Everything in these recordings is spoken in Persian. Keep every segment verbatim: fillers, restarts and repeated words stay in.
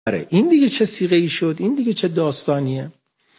این دیگه چه صیغه ای شد؟ این دیگه چه داستانیه؟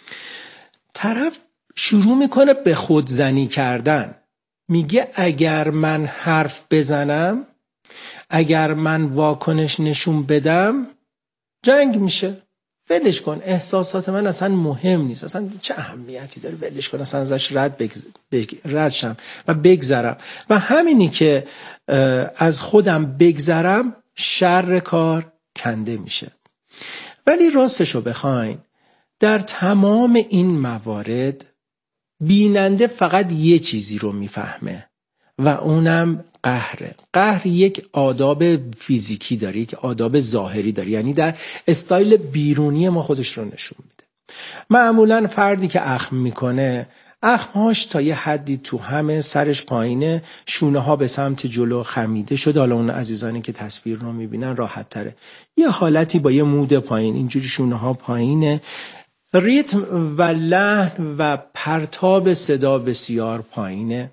طرف شروع میکنه به خودزنی کردن. میگه اگر من حرف بزنم، اگر من واکنش نشون بدم، جنگ میشه. ولش کن، احساسات من اصلا مهم نیست، اصلا چه اهمیتی داره، ولش کن، اصلا ازش رد بگز... بگ... رد شم و بگذرم. و همینی که از خودم بگذرم، شر کار کنده میشه. ولی راستشو بخواین، در تمام این موارد بیننده فقط یه چیزی رو میفهمه و اونم قهره. قهر یک آداب فیزیکی داره، یک آداب ظاهری داره، یعنی در استایل بیرونی ما خودش رو نشون میده. معمولا فردی که اخم میکنه، اخمهاش تا یه حدی تو همه، سرش پایینه، شونه ها به سمت جلو خمیده شده. حالا اون عزیزانی که تصویر رو میبینن راحت تره، یه حالتی با یه مود پایین، اینجوری شونه ها پایینه، ریتم و لحن و پرتاب صدا بسیار پایینه.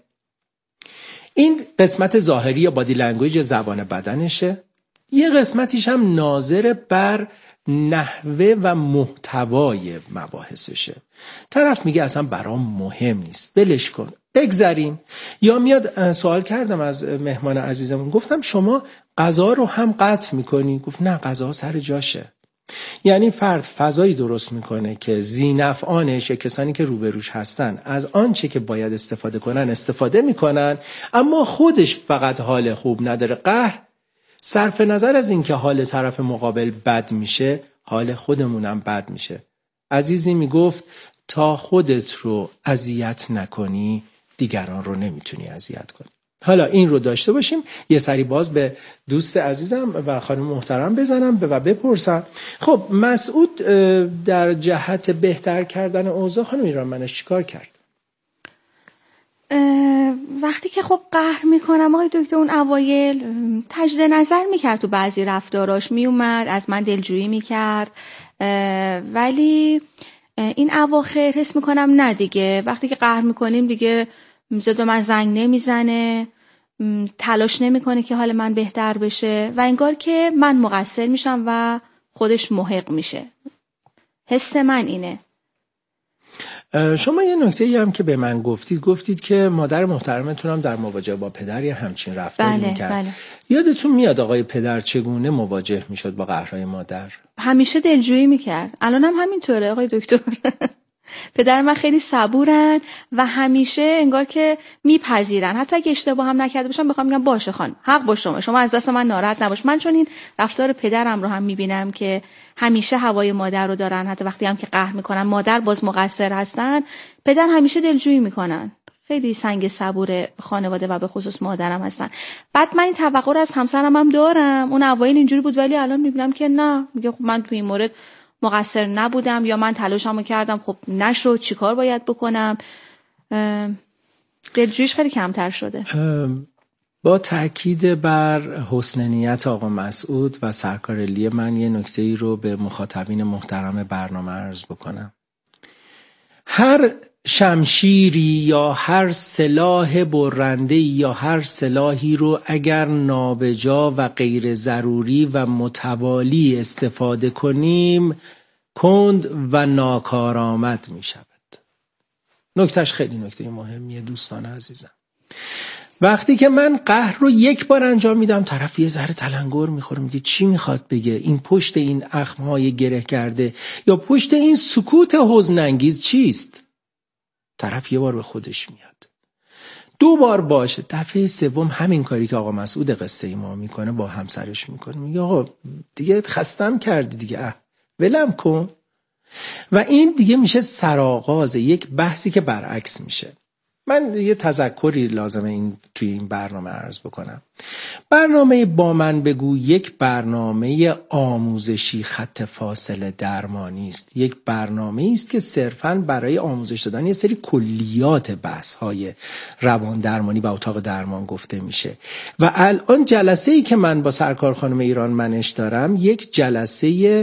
این قسمت ظاهری بادی لنگویج زبان بدنشه. یه قسمتیش هم ناظر بر نحوه و محتوای مباحثشه. طرف میگه اصلا برام مهم نیست، بلش کن، بگذریم. یا میاد، سوال کردم از مهمان عزیزمون، گفتم شما غذا رو هم قطع میکنی؟ گفت نه، غذا سر جاشه. یعنی فرد فضایی درست میکنه که ذی‌نفعانش یا کسانی که روبروش هستن از آنچه که باید استفاده کنن استفاده میکنن، اما خودش فقط حال خوب نداره. قهر صرف نظر از این که حال طرف مقابل بد میشه، حال خودمونم بد میشه. عزیزی میگفت تا خودت رو اذیت نکنی، دیگران رو نمیتونی اذیت کنی. حالا این رو داشته باشیم. یه سری باز به دوست عزیزم و خانم محترم بزنم و بپرسم. خب مسعود در جهت بهتر کردن اوضاع، خانم ایرانمنش چیکار کرد؟ وقتی که خب قهر میکنم آقای دکتر، اون اوایل تجدید نظر میکرد تو بعضی رفتاراش، میومد از من دلجویی میکرد، ولی این اواخر حس میکنم نه دیگه، وقتی که قهر میکنیم دیگه زد به من زنگ نمیزنه، تلاش نمیکنه که حال من بهتر بشه و انگار که من مقصر میشم و خودش محق میشه. حس من اینه. شما یه نکته‌ای هم که به من گفتید، گفتید که مادر محترمتون هم در مواجهه با پدر یه همچین رفتاری بله، میکرد. بله. یادتون میاد آقای پدر چگونه مواجه میشد با قهرهای مادر؟ همیشه دلجویی میکرد. الان هم همینطوره آقای دکتر. پدر من خیلی صبورن و همیشه انگار که میپذیرن، حتی اگه اشتباه هم نکرده باشم بخوام میگم باشه خان، حق با شما، شما از دست من ناراحت نباش. من چون این رفتار پدرم رو هم میبینم که همیشه هوای مادر رو دارن، حتی وقتی هم که قهر میکنن مادر باز مقصر هستن، پدر همیشه دلجویی میکنن. خیلی سنگ صبور خانواده و به خصوص مادرم هستن. بعد من این توقع رو از همسرم هم دارم. اون اوایل اینجوری بود ولی الان میبینم که نه، میگه خب من تو این مورد مقصر نبودم یا من تلاشمو کردم خب نشد، چیکار باید بکنم؟ دلجوییش خیلی کمتر شده. با تاکید بر حسن نیت آقا مسعود و سرکارلی من یه نکته‌ای رو به مخاطبین محترم برنامه عرض بکنم. هر شمشیری یا هر سلاح برنده یا هر سلاحی رو اگر نابجا و غیر ضروری و متوالی استفاده کنیم، کند و ناکارآمد می شود. نکتهش خیلی نکته مهمیه دوستان عزیزم. وقتی که من قهر رو یک بار انجام میدم، طرف یه ذره تلنگر میخوره، میگه چی میخواد بگه، این پشت این اخمهای گره کرده یا پشت این سکوت حزن انگیز چیست؟ طرف یه بار به خودش میاد، دو بار باشه، دفعه سوم همین کاری که آقا مسعود قصه ای ما میکنه با همسرش میکنه، میگه آقا دیگه خستم کردی دیگه، اه ولم کن. و این دیگه میشه سرآغاز یک بحثی که برعکس میشه. من یه تذکری لازمه این توی این برنامه عرض بکنم. برنامه با من بگو یک برنامه آموزشی خط فاصله درمانی است. یک برنامه است که صرفاً برای آموزش دادن یه سری کلیات بحث‌های روان درمانی و اتاق درمان گفته میشه. و الان جلسه‌ای که من با سرکار خانم ایرانمنش دارم یک جلسه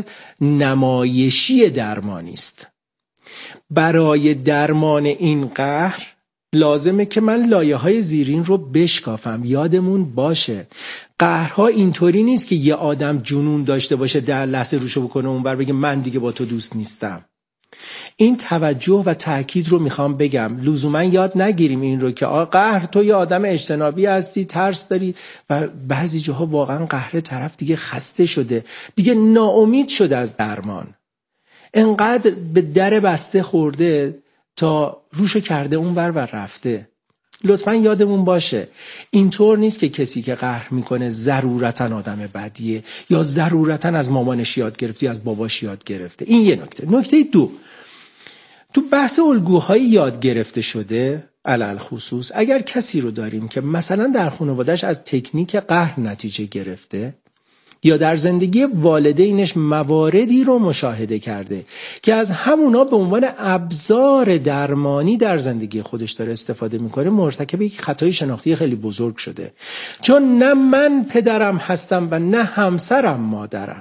نمایشی درمانی است. برای درمان این قهر لازمه که من لایه های زیرین رو بشکافم. یادمون باشه قهرها اینطوری نیست که یه آدم جنون داشته باشه در لحظه روشو بکنه اونور بگه من دیگه با تو دوست نیستم. این توجه و تأکید رو میخوام بگم. لزوما یاد نگیریم این رو که قهر تو یه آدم اجتنابی هستی، ترس داری، و بعضی جاها واقعا قهر طرف دیگه خسته شده، دیگه ناامید شده از درمان، انقدر به در بسته خورده تا روشو کرده اونور و رفته. لطفا یادمون باشه اینطور نیست که کسی که قهر میکنه ضرورتاً آدم بدیه یا ضرورتاً از مامانش یاد گرفته یا از باباش یاد گرفته. این یه نکته. نکته دو، تو بحث الگوهای یاد گرفته شده علل خصوص اگر کسی رو داریم که مثلا در خانواده‌اش از تکنیک قهر نتیجه گرفته یا در زندگی والدینش مواردی رو مشاهده کرده که از همونا به عنوان ابزار درمانی در زندگی خودش داره استفاده میکنه، مرتکب یک خطای شناختی خیلی بزرگ شده. چون نه من پدرم هستم و نه همسرم مادرم.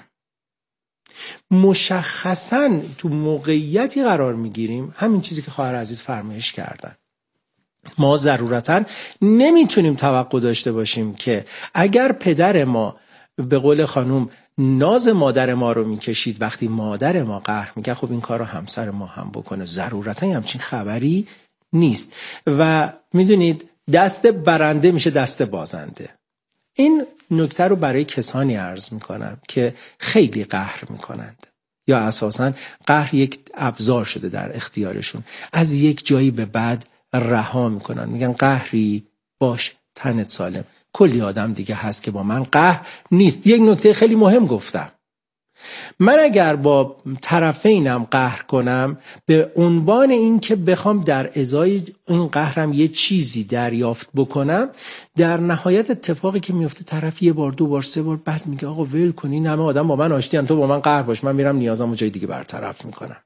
مشخصاً تو موقعیتی قرار میگیریم، همین چیزی که خواهر عزیز فرمایش کردن، ما ضرورتاً نمیتونیم توقع داشته باشیم که اگر پدر ما به قول خانوم ناز مادر ما رو میکشید وقتی مادر ما قهر میکرد، خب این کار رو همسر ما هم بکنه. ضرورتاً همچین خبری نیست و میدونید دست برنده میشه دست بازنده. این نکته رو برای کسانی عرض میکنم که خیلی قهر میکنند یا اساساً قهر یک ابزار شده در اختیارشون، از یک جایی به بعد رها میکنن، میگن قهری باش تنت سالم. کلی آدم دیگه هست که با من قهر نیست. یک نکته خیلی مهم گفتم، من اگر با طرفینم قهر کنم به عنوان این که بخوام در ازای این قهرم یه چیزی دریافت بکنم، در نهایت اتفاقی که میفته طرف یه بار دو بار سه بار بعد میگه آقا ول کن، این همه آدم با من آشتیان، تو با من قهر باش، من میرم نیازمو جای دیگه برطرف میکنم.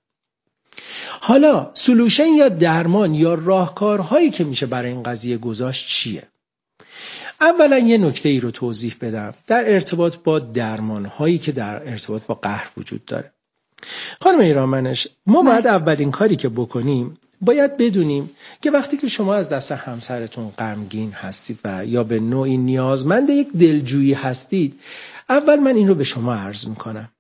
حالا سولوشن یا درمان یا راهکارهایی که میشه برای این قضیه گذاشت چیه؟ اولا یه نکته ای رو توضیح بدم در ارتباط با درمان هایی که در ارتباط با قهر وجود داره. خانم ایرانمنش، ما باید اولین کاری که بکنیم باید بدونیم که وقتی که شما از دست همسرتون غمگین هستید و یا به نوعی نیازمند یک دلجویی هستید، اول من این رو به شما عرض میکنم،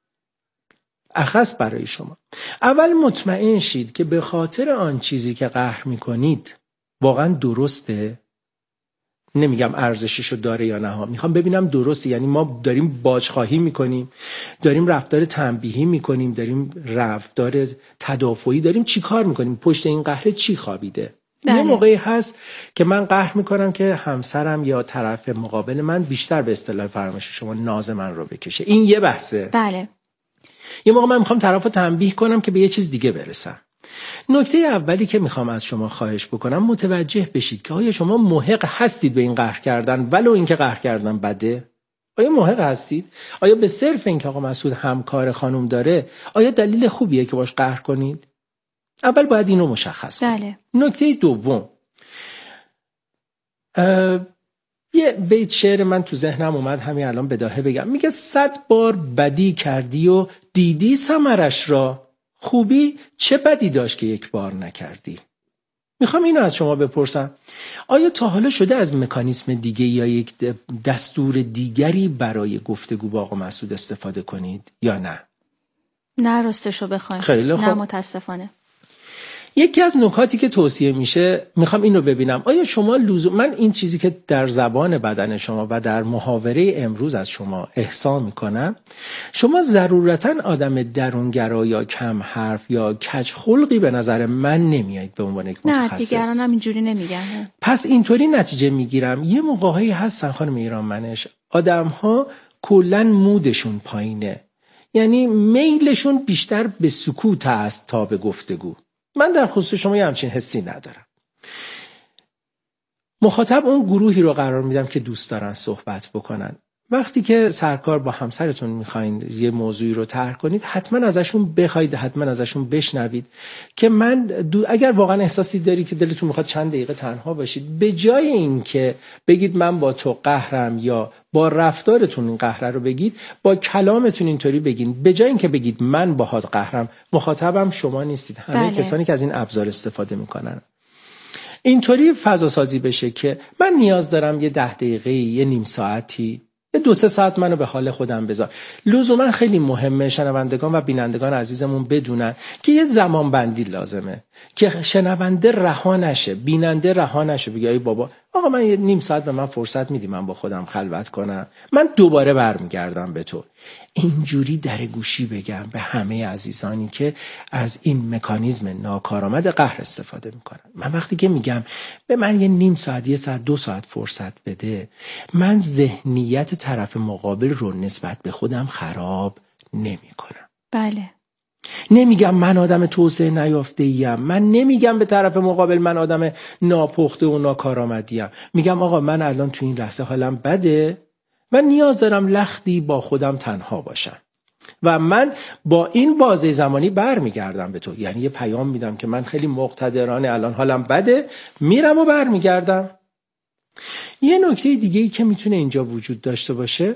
اخص برای شما. اول مطمئن شید که به خاطر آن چیزی که قهر میکنید واقعا درسته. نمیگم ارزششو داره یا نه، میخوام ببینم درسته. یعنی ما داریم باجخواهی میکنیم، داریم رفتار تنبیهی میکنیم، داریم رفتار تدافعی، داریم چی کار میکنیم؟ پشت این قهر چی خوابیده؟ بله. یه موقعی هست که من قهر میکنم که همسرم یا طرف مقابل من بیشتر به اصطلاح فرمایش شما ناز من رو بکشه. این یه بحثه. بله. یه موقع من میخوام طرف رو تنبیه کنم که به یه چیز دیگه برسم. نکته اولی که میخوام از شما خواهش بکنم متوجه بشید که آیا شما محق هستید به این قهر کردن ولو اینکه قهر کردن بده؟ آیا محق هستید؟ آیا به صرف اینکه آقا مسعود همکار خانم داره آیا دلیل خوبیه که باش قهر کنید؟ اول باید اینو مشخص کنید. بله. نکته دوم، یه بیت شعر من تو ذهنم اومد همین الان بداهه بگم، میگه صد بار بدی کردی و دیدی ثمرش را، خوبی چه بدی داشت که یک بار نکردی. میخوام اینو از شما بپرسم، آیا تا حالا شده از مکانیزم دیگه یا یک دستور دیگری برای گفتگو با آقا مسعود استفاده کنید یا نه؟ نه راستشو بخواین خیلی خوب. نه متاسفانه. یکی از نکاتی که توصیه میشه، میخوام اینو ببینم آیا شما لزوم، من این چیزی که در زبان بدن شما و در محاوره امروز از شما احسا میکنم، شما ضرورتاً آدم درونگرا یا کم حرف یا کج خلقی به نظر من نمیایید به عنوان یک متخصص. نه دیگران هم اینجوری نمیگن. پس اینطوری نتیجه میگیرم یه موقعهایی هستن خانم ایرانمنش آدم‌ها کلاً مودشون پایینه، یعنی میلشون بیشتر به سکوت است تا به گفتگو. من در خصوص شما یه همچین حسی ندارم. مخاطب اون گروهی رو قرار میدم که دوست دارن صحبت بکنن. وقتی که سرکار با همسرتون میخواین یه موضوعی رو طرح کنید، حتما ازشون بخواید، حتما ازشون بشنوید که من دو... اگر واقعا احساسی داری که دلتون میخواد چند دقیقه تنها باشید، به جای این که بگید من با تو قهرم یا با رفتارتون این قهر رو بگید، با کلامتون اینطوری بگین. به جای این که بگید من باهات قهرم، مخاطبم شما نیستید، همه بله. کسانی که از این ابزار استفاده میکنن. اینطوری فضا سازی بشه که من نیاز دارم یه ده دقیقه، یه نیم ساعتی، یه دو سه ساعت منو به حال خودم بذار. لزوما خیلی مهمه شنوندگان و بینندگان عزیزمون بدونن که یه زمان بندی لازمه که شنونده رها نشه، بیننده رها نشه بگه ای بابا آقا من یه نیم ساعت به من فرصت میدی من با خودم خلوت کنم، من دوباره برمیگردم به تو. اینجوری در گوشی بگم به همه عزیزانی که از این مکانیزم ناکارآمد قهر استفاده میکنن. من وقتی که میگم به من یه نیم ساعت، یه ساعت، دو ساعت فرصت بده، من ذهنیت طرف مقابل رو نسبت به خودم خراب نمیکنم. بله. نمیگم من آدم توسعه نیافته‌ایم، من نمیگم به طرف مقابل من آدم ناپخته و ناکارآمدیم. میگم آقا من الان تو این لحظه حالم بده، من نیاز دارم لختی با خودم تنها باشم و من با این بازه زمانی برمیگردم به تو. یعنی یه پیام میدم که من خیلی مقتدرانه الان حالم بده، میرم و برمیگردم. یه نکته دیگه ای که میتونه اینجا وجود داشته باشه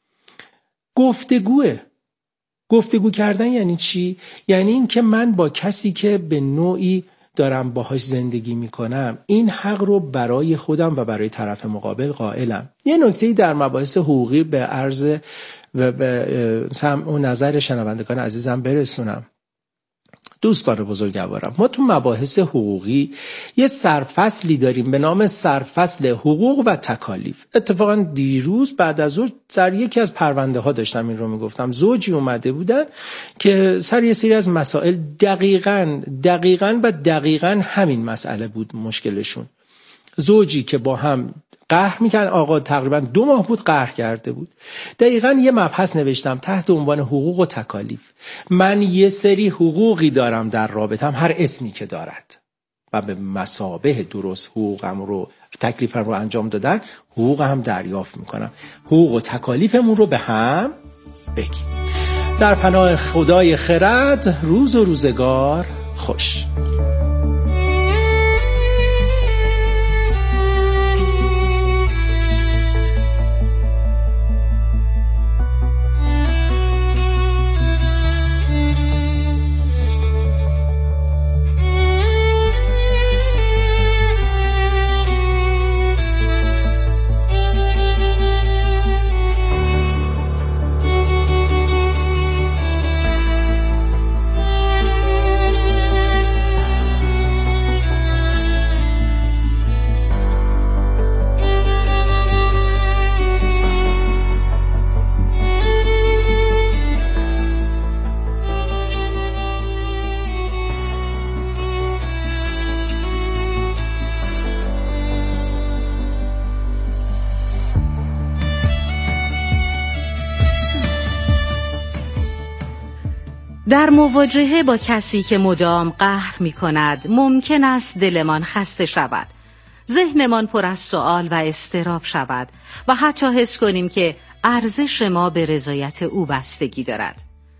گفتگوه. گفتگو کردن یعنی چی؟ یعنی این که من با کسی که به نوعی دارم باهاش زندگی میکنم این حق رو برای خودم و برای طرف مقابل قائلم. یه نکته‌ای در مباحث حقوقی به عرض و به سمع و نظر شنوندگان عزیزم برسونم. دوستان بزرگوارم، ما تو مباحث حقوقی یه سرفصلی داریم به نام سرفصل حقوق و تکالیف. اتفاقا دیروز بعد از ظهر در یکی از پرونده ها داشتم این رو میگفتم. زوجی اومده بودن که سر یه سری از مسائل دقیقاً دقیقاً و دقیقاً همین مسئله بود مشکلشون. زوجی که با هم قهر میکرد، آقا تقریبا دو ماه بود قهر کرده بود. دقیقاً یه مبحث نوشتم تحت عنوان حقوق و تکالیف. من یه سری حقوقی دارم در رابطم، هر اسمی که دارد، و به مثابه درست حقوقم رو تکلیفم رو انجام دادن حقوق هم دریافت میکنم. حقوق و تکالیفمون رو به هم بگیم. در پناه خدای خرد، روز و روزگار خوش. در مواجهه با کسی که مدام قهر می کند ممکن است دلمان خسته شود، ذهنمان پر از سؤال و اضطراب شود و حتی حس کنیم که ارزش ما به رضایت او بستگی دارد.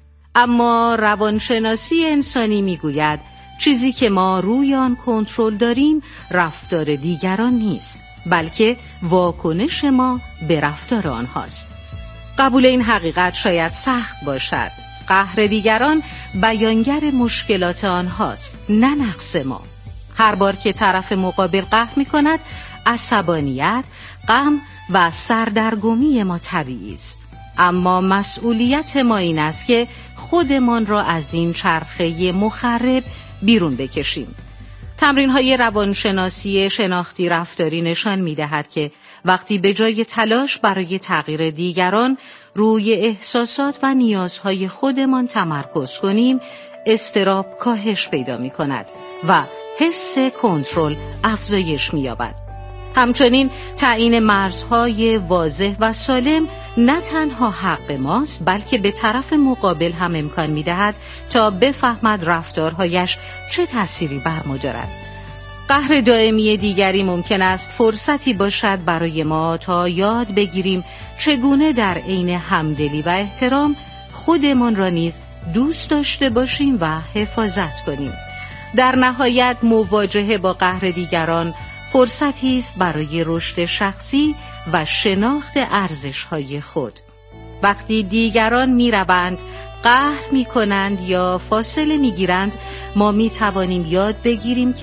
اما روانشناسی انسانی می گوید چیزی که ما روی آن کنترل داریم رفتار دیگران نیست، بلکه واکنش ما به رفتار آنهاست. قبول این حقیقت شاید سخت باشد. قهر دیگران بیانگر مشکلات آنهاست، نه نقص ما. هر بار که طرف مقابل قهر می کند، عصبانیت، غم و سردرگمی ما طبیعی است. اما مسئولیت ما این است که خودمان را از این چرخه مخرب بیرون بکشیم. تمرین‌های روانشناسی شناختی رفتاری نشان می‌دهد که وقتی به جای تلاش برای تغییر دیگران روی احساسات و نیازهای خودمان تمرکز کنیم، اضطراب کاهش پیدا می‌کند و حس کنترل افزایش می‌یابد. همچنین تعیین مرزهای واضح و سالم نه تنها حق ماست، بلکه به طرف مقابل هم امکان می‌دهد تا بفهمد رفتارهایش چه تأثیری بر ما دارد. قهر دائمی دیگری ممکن است فرصتی باشد برای ما تا یاد بگیریم چگونه در عین همدلی و احترام خودمان را نیز دوست داشته باشیم و حفاظت کنیم. در نهایت مواجهه با قهر دیگران فرصتی است برای رشد شخصی و شناخت ارزش‌های خود. وقتی دیگران می‌روند، قهر می‌کنند یا فاصله می‌گیرند، ما می‌توانیم یاد بگیریم که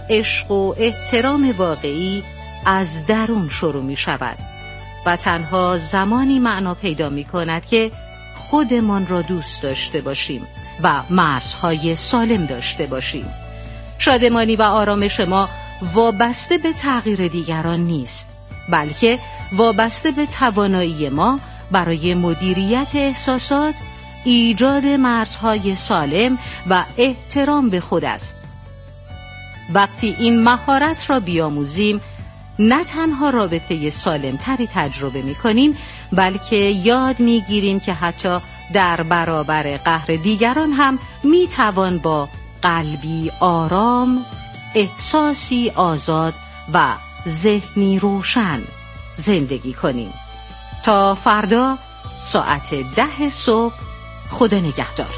عشق و احترام واقعی از درون شروع می شود و تنها زمانی معنا پیدا می کند که خودمان را دوست داشته باشیم و مرزهای سالم داشته باشیم. شادمانی و آرامش ما وابسته به تغییر دیگران نیست، بلکه وابسته به توانایی ما برای مدیریت احساسات، ایجاد مرزهای سالم و احترام به خود است. وقتی این مهارت را بیاموزیم، نه تنها رابطه سالمتری تجربه می کنیم، بلکه یاد می گیریم که حتی در برابر قهر دیگران هم می توان با قلبی آرام، احساسی آزاد و ذهنی روشن زندگی کنیم. تا فردا ساعت ده صبح، خدا نگهدار.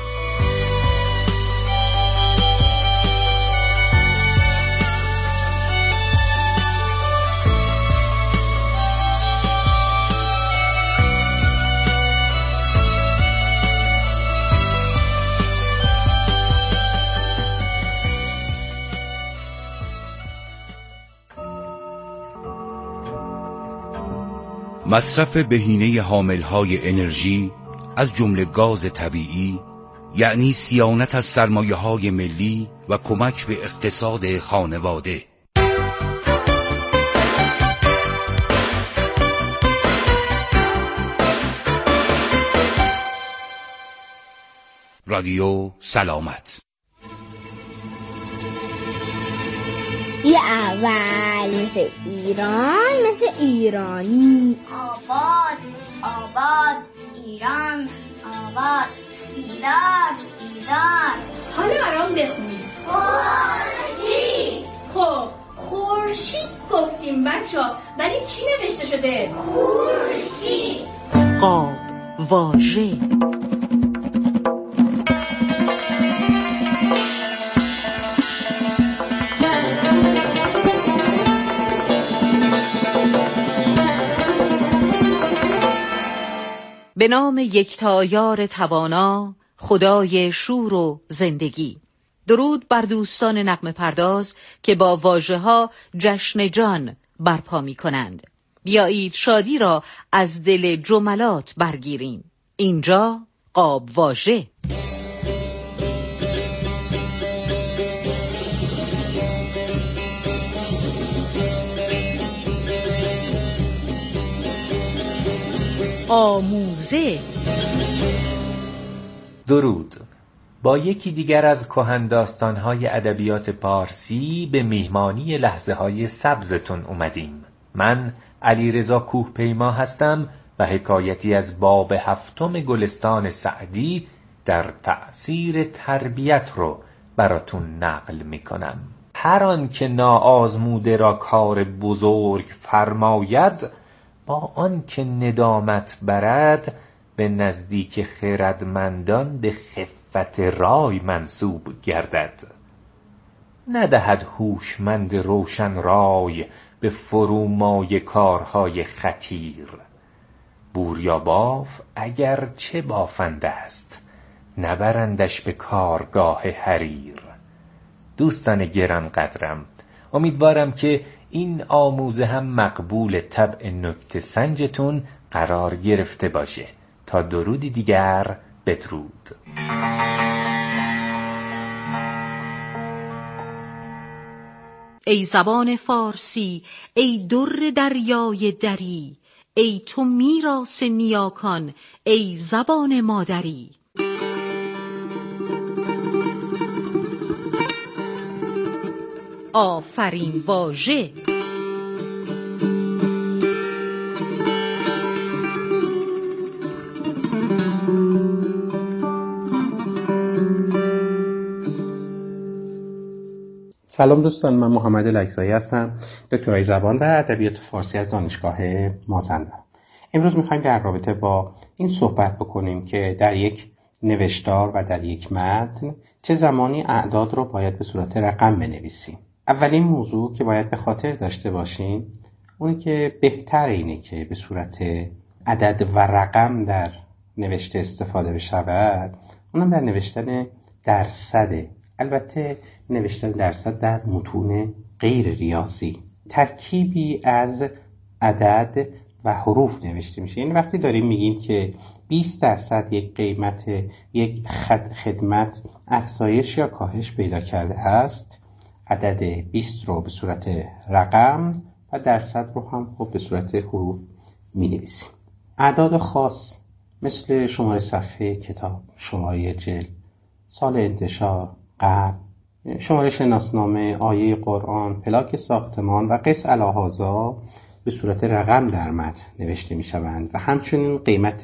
مصرف بهینه حاملهای انرژی از جمله گاز طبیعی یعنی صیانت از سرمایه‌های ملی و کمک به اقتصاد خانواده. رادیو سلامت. یه اول مثل ایران، مثل ایرانی. آباد آباد ایران آباد. بیدار بیدار. حالا برام بخونید. خورشید. خب خورشید گفتیم بچه‌ها، ولی چی نوشته شده؟ خورشید. قاب واژه. به نام یکتایار توانا، خدای شور و زندگی. درود بر دوستان نغمه پرداز که با واژه‌ها جشن جان برپا می کنند. بیایید شادی را از دل جملات برگیریم. اینجا قاب واژه. آموزه. درود. با یکی دیگر از کهنداستان‌های ادبیات پارسی به میهمانی لحظه‌های سبزتون اومدیم. من علیرضا کوهپیما هستم و حکایتی از باب هفتم گلستان سعدی در تأثیر تربیت رو براتون نقل میکنم. هر آن که ناآزموده را کار بزرگ فرماید، با آن که ندامت برد به نزدیک خردمندان به خفت رای منسوب گردد. ندهد هوشمند روشن رای به فرومای کارهای خطیر. بوریا باف اگر چه بافنده است، نبرندش به کارگاه حریر. دوستان گران قدرم، امیدوارم که این آموزه هم مقبول طبع نکته سنجتون قرار گرفته باشه. تا درودی دیگر، بدرود. ای زبان فارسی، ای در دریای دری، ای تو میراث نیاکان، ای زبان مادری. آفرین واژه. سلام دوستان، من محمد لکزایی هستم، دکترای زبان و ادبیات فارسی از دانشگاه مازندران. امروز میخوایم در رابطه با این صحبت بکنیم که در یک نوشتار و در یک متن چه زمانی اعداد رو باید به صورت رقم بنویسیم. اولین موضوع که باید به خاطر داشته باشیم اونی که بهتر اینه که به صورت عدد و رقم در نوشته استفاده بشود، اونم در نوشتن درصد البته نوشتن درصد در متون غیر ریاضی ترکیبی از عدد و حروف نوشته میشه. یعنی وقتی داریم میگیم که بیست درصد یک قیمت یک خدمت افزایش یا کاهش پیدا کرده است، عدد بیست رو به صورت رقم و درصد رو هم خب به صورت حروف می نویسیم. اعداد خاص مثل شماره صفحه کتاب، شماره جلد، سال انتشار، قرن، شماره شناسنامه، آیه قرآن، پلاک ساختمان و قس الهازا به صورت رقم در متن نوشته می شوند و همچنین قیمت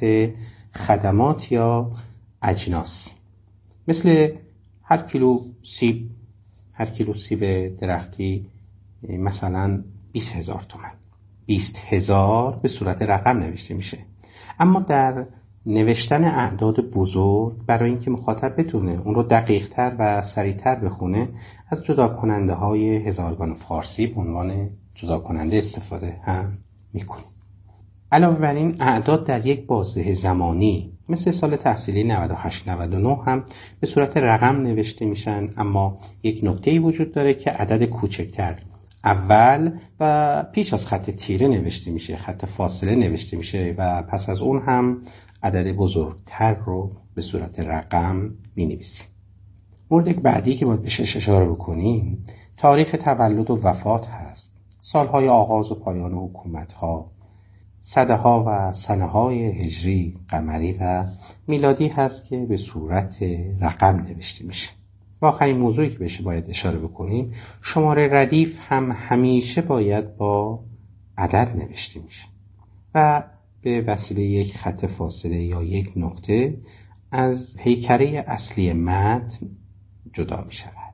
خدمات یا اجناس مثل هر کیلو سیب هر کیلو سیب درختی مثلا بیست هزار تومان، بیست هزار به صورت رقم نوشته میشه. اما در نوشتن اعداد بزرگ برای اینکه مخاطب بتونه اون رو دقیق تر و سریعتر بخونه از جدا کننده های هزارگان فارسی به عنوان جدا کننده استفاده هم میکنه. علاوه بر این اعداد در یک بازه زمانی مثل سال تحصیلی نود و هشت نود و نه هم به صورت رقم نوشته میشن، اما یک نکته‌ای وجود داره که عدد کوچکتر اول و پیش از خط تیره نوشته میشه، خط فاصله نوشته میشه و پس از اون هم عدد بزرگتر رو به صورت رقم مینویسیم. مورد بعدی که باید بهش اشاره بکنیم تاریخ تولد و وفات هست. سالهای آغاز و پایان حکومت‌ها، سده ها و سنه های هجری، قمری و میلادی هست که به صورت رقم نوشته میشه. و آخرین موضوعی که بهش باید اشاره بکنیم شماره ردیف هم همیشه باید با عدد نوشته میشه و به وسیله یک خط فاصله یا یک نقطه از پیکره اصلی متن جدا می شود.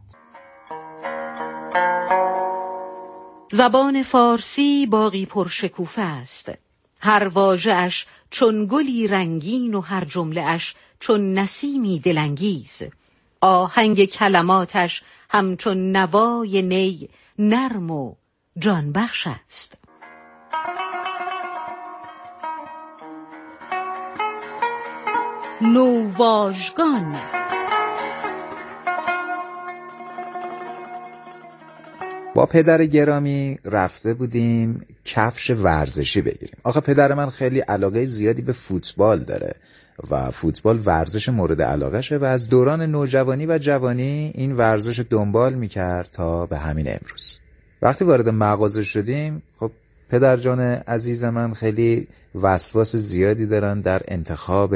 زبان فارسی باغی پرشکوفه است. هر واژه‌اش چون گلی رنگین و هر جمله‌اش چون نسیمی دلانگیز. آهنگ کلماتش همچون نوای نی نرم و جان بخش است. نوواژگان. با پدر گرامی رفته بودیم کفش ورزشی بگیریم. آخه پدر من خیلی علاقه زیادی به فوتبال داره و فوتبال ورزش مورد علاقهشه و از دوران نوجوانی و جوانی این ورزش دنبال میکرد تا به همین امروز. وقتی وارد مغازه شدیم خب پدر جان عزیز من خیلی وسواس زیادی دارن در انتخاب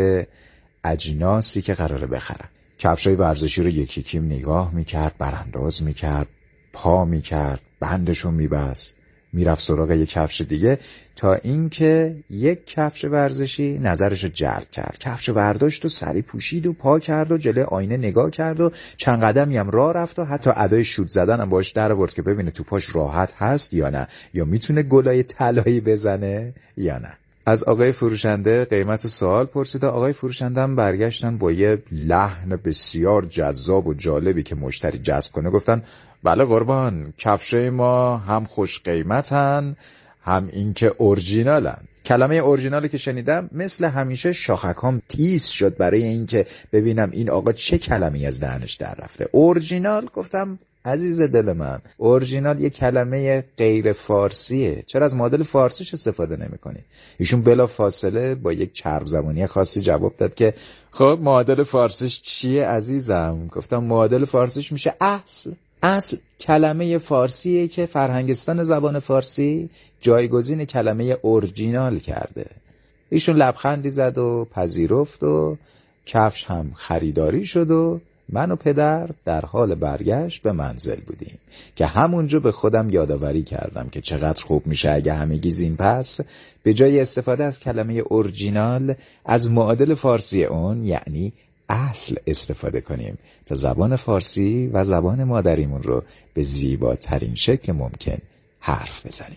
اجناسی که قراره بخرن. کفشای ورزشی رو یکی یکی نگاه میکرد، برانداز میکرد، پا میکرد، بندشو میبست، میرفت سراغ یک کفش دیگه تا اینکه یک کفش ورزشی نظرشو جلب کرد. کفش برداشت و سری پوشید و پا کرد و جلوی آینه نگاه کرد و چند قدمی هم راه رفت و حتی ادای شوت زدن هم باش در آورد که ببینه تو پاش راحت هست یا نه، یا میتونه گلای طلایی بزنه یا نه. از آقای فروشنده قیمت سوال پرسید و آقای فروشنده هم برگشتن با یه لحن بسیار جذاب و جالبی که مشتری جذب کنه گفتن بله قربان، کفشای ما هم خوش قیمتن هم اینکه اورجینالن. کلمه اورجینالی که شنیدم مثل همیشه شاخکام تیز شد برای اینکه ببینم این آقا چه کلمه‌ای از دهنش در رفته. اورجینال؟ گفتم عزیز دل من، اورجینال یه کلمه غیر فارسیه، چرا از معادل فارسیش استفاده نمی‌کنی؟ ایشون بلا فاصله با یک چرب زبانی خاصی جواب داد که خب معادل فارسیش چیه عزیزم؟ گفتم معادل فارسیش میشه اصل. اصل کلمه فارسیه که فرهنگستان زبان فارسی جایگزین کلمه اورجینال کرده. ایشون لبخندی زد و پذیرفت و کفش هم خریداری شد و من و پدر در حال برگشت به منزل بودیم که همونجا به خودم یادآوری کردم که چقدر خوب میشه اگه همگی زین پس به جای استفاده از کلمه اورجینال از معادل فارسی اون یعنی اصل استفاده کنیم تا زبان فارسی و زبان مادریمون رو به زیباترین شکل ممکن حرف بزنیم.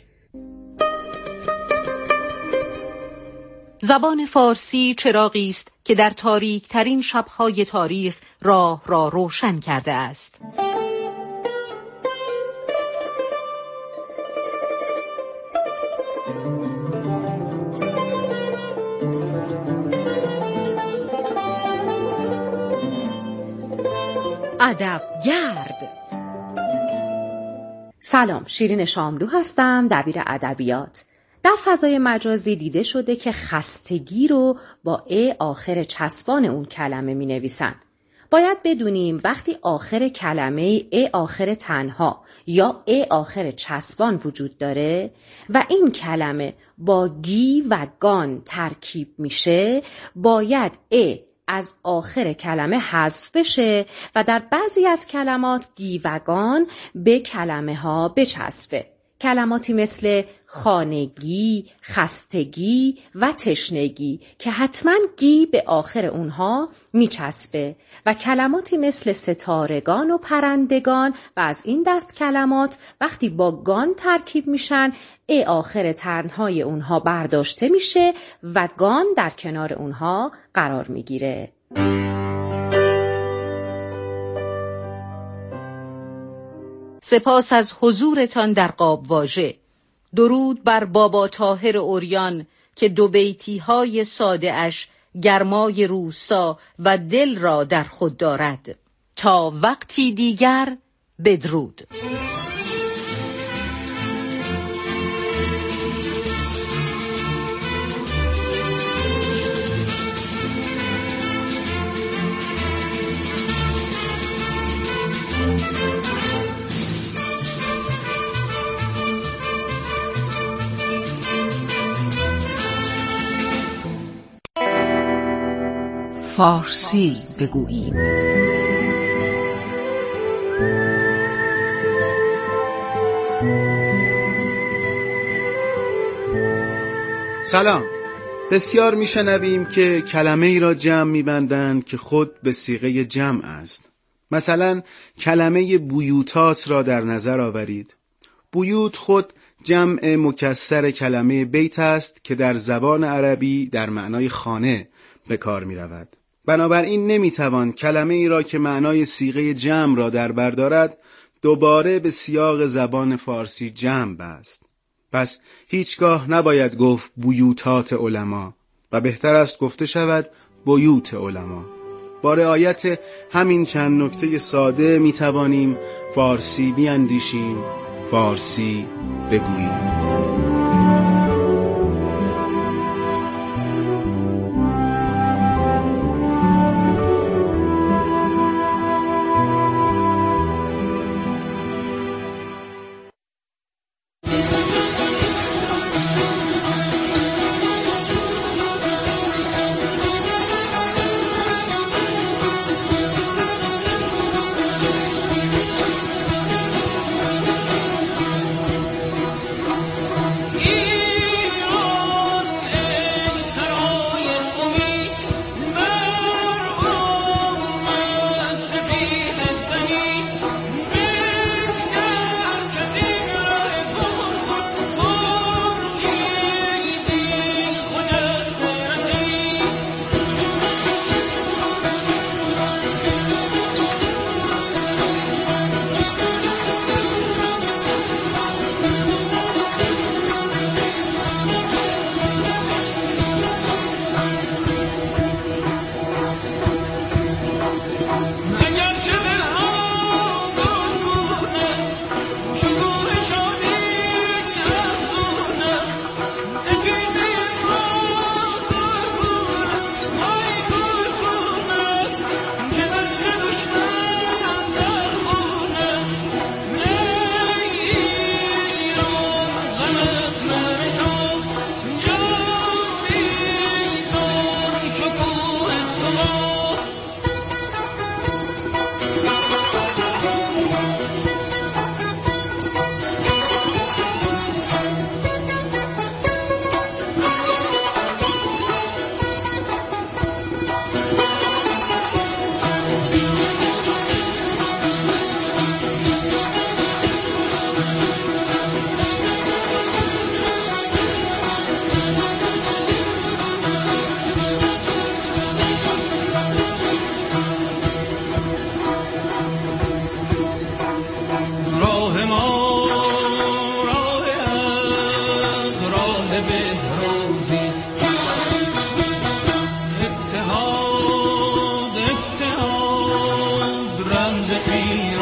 زبان فارسی چراغی است که در تاریک ترین شب‌های تاریخ راه را روشن کرده است. ادبگرد. سلام، شیرین شاملو هستم، دبیر ادبیات. در فضای مجازی دیده شده که خستگی رو با ا آخر چسبان اون کلمه می نویسن. باید بدونیم وقتی آخر کلمه ا آخر تنها یا ا آخر چسبان وجود داره و این کلمه با گی و گان ترکیب میشه، باید ا از آخر کلمه حذف بشه و در بعضی از کلمات گی و گان به کلمه ها بچسبه. کلماتی مثل خانگی، خستگی و تشنگی که حتما گی به آخر اونها میچسبه و کلماتی مثل ستارگان و پرندگان و از این دست کلمات وقتی با گان ترکیب میشن ا آخر تنهای اونها برداشته میشه و گان در کنار اونها قرار میگیره. سپاس از حضورتان در قاب واژه. درود بر بابا طاهر عریان که دو بیتی های ساده اش گرمای روستا و دل را در خود دارد. تا وقتی دیگر، بدرود. فارسی بگوییم. سلام. بسیار میشنویم که کلمه ای را جمع میبندند که خود به صیغه جمع است. مثلا کلمه بیوتات را در نظر آورید. بیوت خود جمع مکسر کلمه بیت است که در زبان عربی در معنای خانه به کار می رود. بنابراین نمی توان کلمه ای را که معنای صیغه جمع را در بر دارد دوباره به سیاق زبان فارسی جمع بست. پس هیچگاه نباید گفت بیوتات علما و بهتر است گفته شود بیوت علما. با رعایت همین چند نکته ساده می توانیم فارسی بیاندیشیم، فارسی بگوییم. روز خیره